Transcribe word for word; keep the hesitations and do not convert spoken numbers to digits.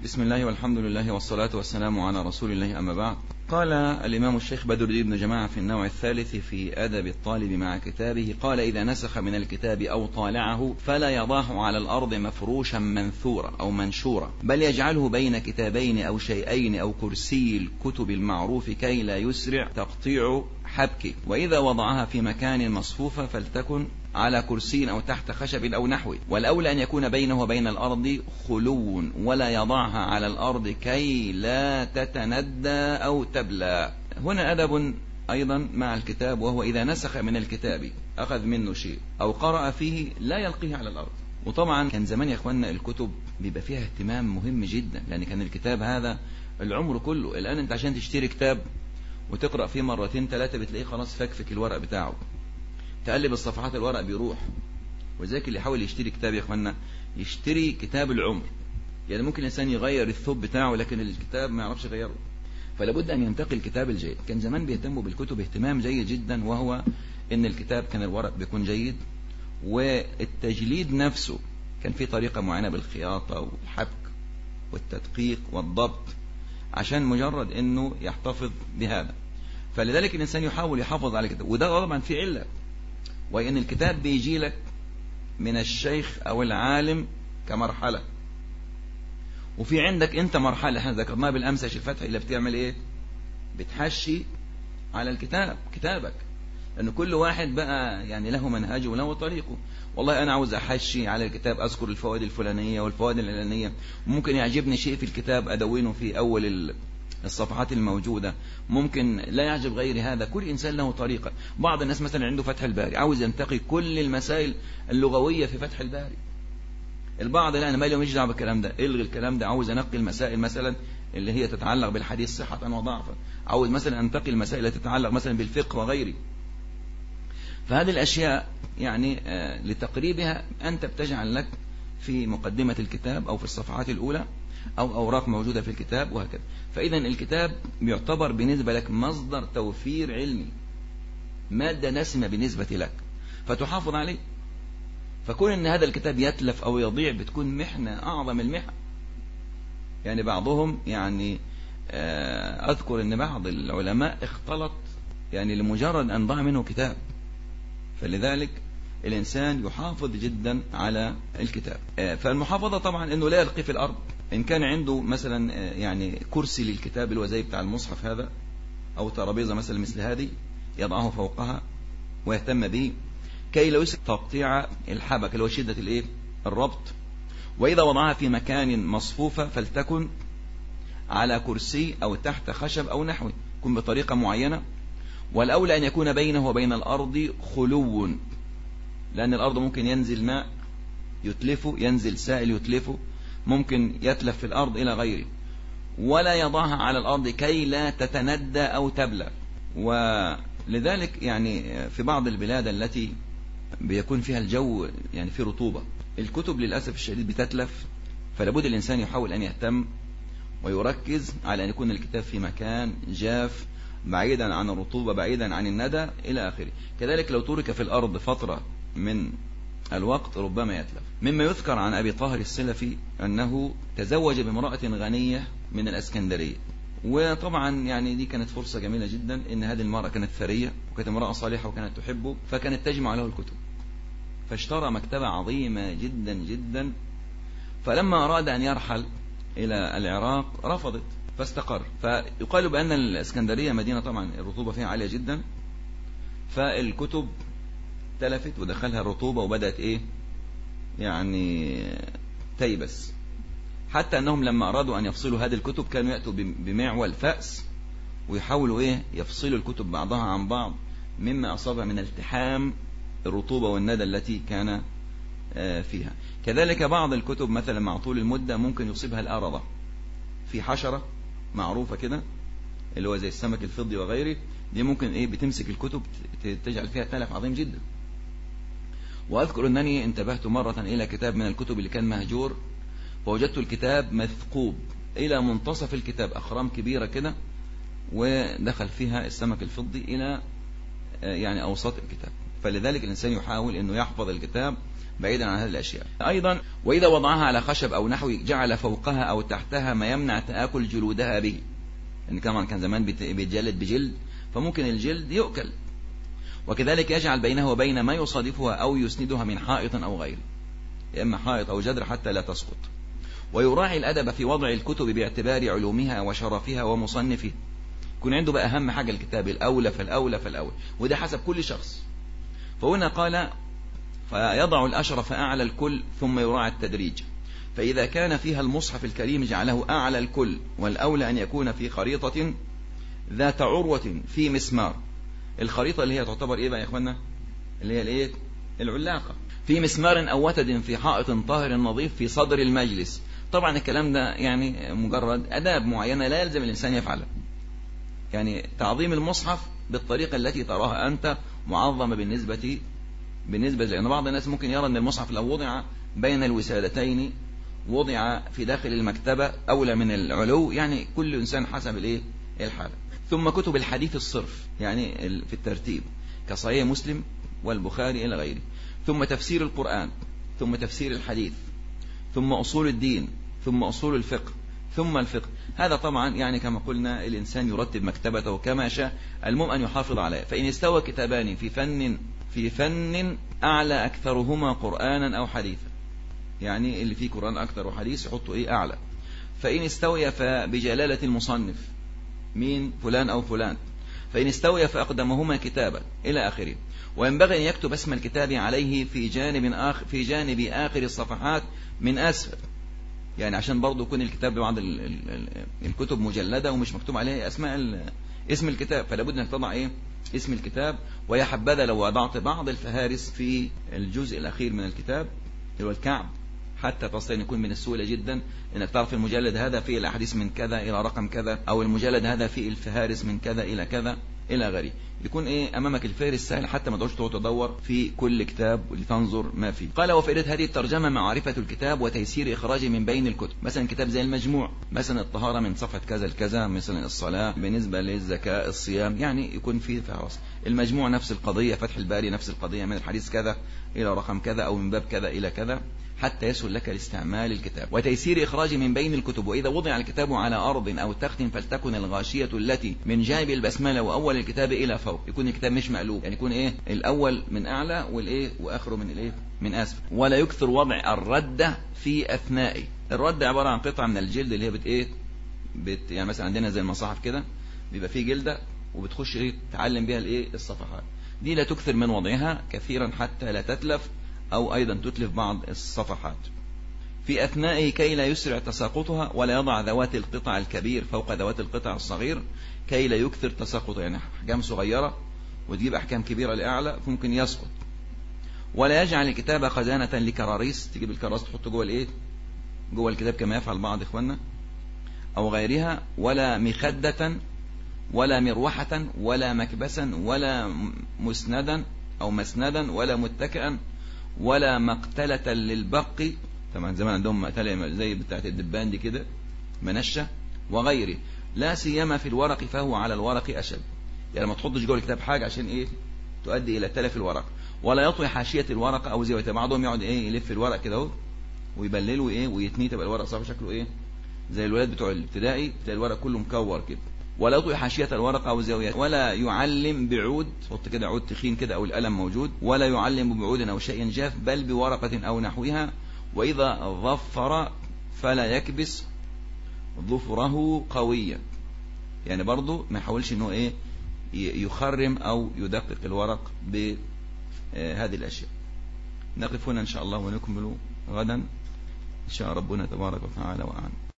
بسم الله والحمد لله والصلاة والسلام على رسول الله، أما بعد. قال الإمام الشيخ بدر الدين بن جماعة في النوع الثالث في أدب الطالب مع كتابه، قال: إذا نسخ من الكتاب أو طالعه فلا يضعه على الأرض مفروشا منثورا أو منشورا، بل يجعله بين كتابين أو شيئين أو كرسي الكتب المعروف كي لا يسرع تقطيع حبكه. وإذا وضعها في مكان مصفوفة فلتكن على كرسي أو تحت خشب أو نحوه، والأولى أن يكون بينه وبين الأرض خلو، ولا يضعها على الأرض كي لا تتندى أو تبلى. هنا أدب أيضا مع الكتاب، وهو إذا نسخ من الكتاب أخذ منه شيء أو قرأ فيه لا يلقيه على الأرض. وطبعا كان زمان يا إخواننا الكتب بيبقى فيها اهتمام مهم جدا، لأن كان الكتاب هذا العمر كله. الآن أنت عشان تشتري كتاب وتقرأ فيه مرتين ثلاثة بتلاقيه خلاص فكفك الورق بتاعه، تقلب الصفحات الورق بيروح. وذلك اللي يحاول يشتري كتاب يا إخواننا يشتري كتاب العمر. يعني ممكن الإنسان يغير الثوب بتاعه لكن الكتاب ما يعرفش يغيره، فلا بد أن ينتقي الكتاب الجيد. كان زمان بيهتموا بالكتب اهتمام جيد جدا، وهو إن الكتاب كان الورق بيكون جيد، والتجليد نفسه كان فيه طريقة معينة بالخياطة والحبك والتدقيق والضبط عشان مجرد إنه يحتفظ بهذا. فلذلك الإنسان يحاول يحافظ على الكتاب، وده طبعا في علة، وإن الكتاب بيجي لك من الشيخ أو العالم كمرحلة، وفي عندك أنت مرحلة احنا ذكرناها بالأمس يا شيخ فتحي، اللي بتعمل إيه؟ بتحشي على الكتاب كتابك، لأن كل واحد بقى يعني له منهجه وله طريقه. والله أنا عاوز أحشي على الكتاب أذكر الفوائد الفلانية والفوائد العلانية، ممكن يعجبني شيء في الكتاب أدونه في أول الصفحات الموجودة، ممكن لا يعجب غير هذا. كل إنسان له طريقة. بعض الناس مثلا عنده فتح الباري عاوز ينتقي كل المسائل اللغوية في فتح الباري. البعض لا، أنا مالي ومش دعوه بالكلام ده، الغي الكلام ده، عاوز أنقي المسائل مثلا اللي هي تتعلق بالحديث صحة وضعفا، عاوز مثلا أنتقي المسائل التي تتعلق مثلا بالفقه وغيره. فهذه الأشياء يعني آه لتقريبها أنت بتجعل لك في مقدمة الكتاب أو في الصفحات الأولى أو أوراق موجودة في الكتاب وهكذا. فإذا الكتاب بيعتبر بالنسبة لك مصدر توفير علمي، مادة نسمة بالنسبة لك، فتحافظ عليه. فكون أن هذا الكتاب يتلف أو يضيع بتكون محنة أعظم المحن. يعني بعضهم يعني أذكر أن بعض العلماء اختلط يعني لمجرد أن ضاع منه كتاب. فلذلك الإنسان يحافظ جدا على الكتاب. فالمحافظة طبعا أنه لا يلقي في الأرض. إن كان عنده مثلا يعني كرسي للكتاب اللي هو زي بتاع المصحف هذا، أو ترابيزة مثلا مثل هذه، يضعه فوقها ويهتم به كي لا يسرع تقطيع الحبك اللي هو شدة الايه الربط. وإذا وضعها في مكان مصفوفة فلتكن على كرسي أو تحت خشب أو نحوه، يكون بطريقة معينة. والأولى أن يكون بينه وبين الأرض خلو، لأن الأرض ممكن ينزل ماء يتلفه، ينزل سائل يتلفه، ممكن يتلف في الأرض إلى غيره. ولا يضعها على الأرض كي لا تتندى أو تبلى. ولذلك يعني في بعض البلاد التي بيكون فيها الجو يعني في رطوبة، الكتب للأسف الشديد بتتلف. فلابد الإنسان يحاول أن يهتم ويركز على أن يكون الكتاب في مكان جاف بعيدا عن الرطوبة بعيدا عن الندى إلى آخره. كذلك لو ترك في الأرض فترة من الوقت ربما يتلف. مما يذكر عن أبي طاهر السلفي أنه تزوج بامرأة غنية من الأسكندرية، وطبعا يعني دي كانت فرصة جميلة جدا، إن هذه المرأة كانت ثرية وكانت امرأة صالحة وكانت تحبه، فكانت تجمع له الكتب، فاشترى مكتبة عظيمة جدا جدا. فلما أراد أن يرحل إلى العراق رفضت فاستقر. فيقال بأن الأسكندرية مدينة طبعا الرطوبة فيها عالية جدا، فالكتب تلفت ودخلها الرطوبة وبدأت إيه يعني تيبس، حتى أنهم لما أرادوا أن يفصلوا هذه الكتب كانوا يأتوا بمعول فأس ويحاولوا إيه يفصلوا الكتب بعضها عن بعض مما أصابها من التحام الرطوبة والندى التي كان فيها. كذلك بعض الكتب مثلا مع طول المدة ممكن يصيبها الأرضة، في حشرة معروفة كده اللي هو زي السمك الفضي وغيره، دي ممكن إيه بتمسك الكتب تجعل فيها تلف عظيم جدا. وأذكر أنني انتبهت مرة إلى كتاب من الكتب اللي كان مهجور، فوجدت الكتاب مثقوب إلى منتصف الكتاب، أخرام كبيرة كده، ودخل فيها السمك الفضي إلى يعني أوساط الكتاب. فلذلك الإنسان يحاول أنه يحفظ الكتاب بعيدا عن هذه الأشياء. أيضا وإذا وضعها على خشب أو نحو جعل فوقها أو تحتها ما يمنع تآكل جلودها به، يعني كمان كان زمان بيتجلد بجلد فممكن الجلد يؤكل. وكذلك يجعل بينه وبين ما يصادفها أو يسندها من حائط أو غيره، إما حائط أو جدر حتى لا تسقط. ويراعي الأدب في وضع الكتب باعتبار علومها وشرفها ومصنفها، يكون عنده بقى أهم حاجة الكتاب الأولى فالأولى فالأولى، وده حسب كل شخص. فهنا قال فيضع الأشرف أعلى الكل ثم يراعي التدريج، فإذا كان فيها المصحف الكريم جعله أعلى الكل، والأولى أن يكون في خريطة ذات عروة في مسمار. الخريطة اللي هي تعتبر إيه بقى يا إخوانا؟ اللي هي الإيه؟ العلاقة. في مسمار أو وتد في حائط طاهر نظيف في صدر المجلس. طبعا الكلام ده يعني مجرد أداب معينة لا يلزم الإنسان يفعلها، يعني تعظيم المصحف بالطريقة التي تراها أنت معظمة بالنسبة بالنسبة لأن بعض الناس ممكن يرى أن المصحف لو وضع بين الوسادتين وضع في داخل المكتبة أولى من العلو، يعني كل إنسان حسب الإيه؟ الحالة. ثم كتب الحديث الصرف يعني في الترتيب كصحيح مسلم والبخاري إلى غيره، ثم تفسير القرآن، ثم تفسير الحديث، ثم أصول الدين، ثم أصول الفقه، ثم الفقه. هذا طبعا يعني كما قلنا الإنسان يرتب مكتبته كما شاء، المهم أن يحافظ عليه. فإن استوى كتابان في فن في فن أعلى أكثرهما قرآنا أو حديثا، يعني اللي فيه قرآن أكثر وحديث يحطوا إيه أعلى. فإن استوي فبجلالة المصنف مين فلان أو فلان، فإن استوي فأقدمهما كتابا إلى آخره. وينبغي أن يكتب اسم الكتاب عليه في جانب آخر في جانب آخر الصفحات من أسفل، يعني عشان برضو يكون الكتاب بعض الكتب مجلدة ومش مكتوب عليها أسماء اسم الكتاب، فلا بد أنك تضع إيه اسم الكتاب. ويا حبذا لو وضعت بعض الفهارس في الجزء الأخير من الكتاب اللي هو الكعب، حتى تصل أن يكون من السهولة جدا أنك تعرف المجلد هذا فيه الأحاديث من كذا إلى رقم كذا، أو المجلد هذا فيه الفهارس من كذا إلى كذا إلى غيره. يكون إيه أمامك الفهرس سهل حتى ما تقعدش تدور في كل كتاب لتنظر ما فيه. قال وفائدة هذه الترجمة معرفة الكتاب وتيسير إخراجه من بين الكتب، مثلا كتاب زي المجموع، مثلا الطهارة من صفحة كذا لكذا، مثلا الصلاة بالنسبة للزكاة الصيام، يعني يكون فيه فهرس. المجموع نفس القضية، فتح الباري نفس القضية، من الحديث كذا إلى رقم كذا أو من باب كذا إلى كذا، حتى يسهل لك الاستعمال الكتاب. وتيسير إخراجه من بين الكتب. وإذا وضع الكتاب على أرض أو تخت فلتكن الغاشية التي من جانب البسملة وأول الكتاب إلى فوق، يكون الكتاب مش مقلوب، يعني يكون إيه الأول من أعلى والإيه وآخره من الإيه من أسفل. ولا يكثر وضع الردة في أثنائه. الردة عبارة عن قطعة من الجلد اللي هي بت إيه بت يعني مثلا عندنا زي المصاحف كده بيبقى فيه جلدة وبتخش إيه تعلم بها الإيه الصفحات دي، لا تكثر من وضعها كثيرا حتى لا تتلف أو أيضا تتلف بعض الصفحات في أثنائه كي لا يسرع تساقطها. ولا يضع ذوات القطع الكبير فوق ذوات القطع الصغير كي لا يكثر تساقطها، يعني أحكام صغيرة وتجيب أحكام كبيرة لأعلى فممكن يسقط. ولا يجعل الكتاب خزانة لكراريس، تجيب الكراريس تحط جوه الإيه جوه الكتاب كما يفعل بعض إخواننا أو غيرها. ولا مخدة ولا مروحة ولا مكبسا ولا مسندا أو مسندا ولا متكئا ولا مقتلة للبق، طبعا زمان عندهم مقتلة زي بتاعة الدبان دي كده منشة وغيره. لا سيما في الورق فهو على الورق أشد، يعني ما تحطش جوه الكتاب حاجة عشان إيه تؤدي إلى تلف الورق. ولا يطوي حاشية الورق أو زي بعضهم يقعد إيه يلف الورق كده اهو ويبلله إيه ويتنيه، تبقى الورق صافي شكله إيه زي الولاد بتوع الابتدائي تلاقي الورق كله مكور كده. ولا يطوي حاشية الورق أو زاوية. ولا يعلم بعود، حط كده عود تخين كده أو القلم موجود. ولا يعلم بعود أو شيء جاف بل بورقة أو نحوها. وإذا ظفر فلا يكبس ظفره قويا، يعني برضو ما يحاولش إنه إيه يخرم أو يدقق الورق بهذه الأشياء. نقف هنا إن شاء الله ونكمل غدا إن شاء ربنا تبارك وتعالى وأعلم.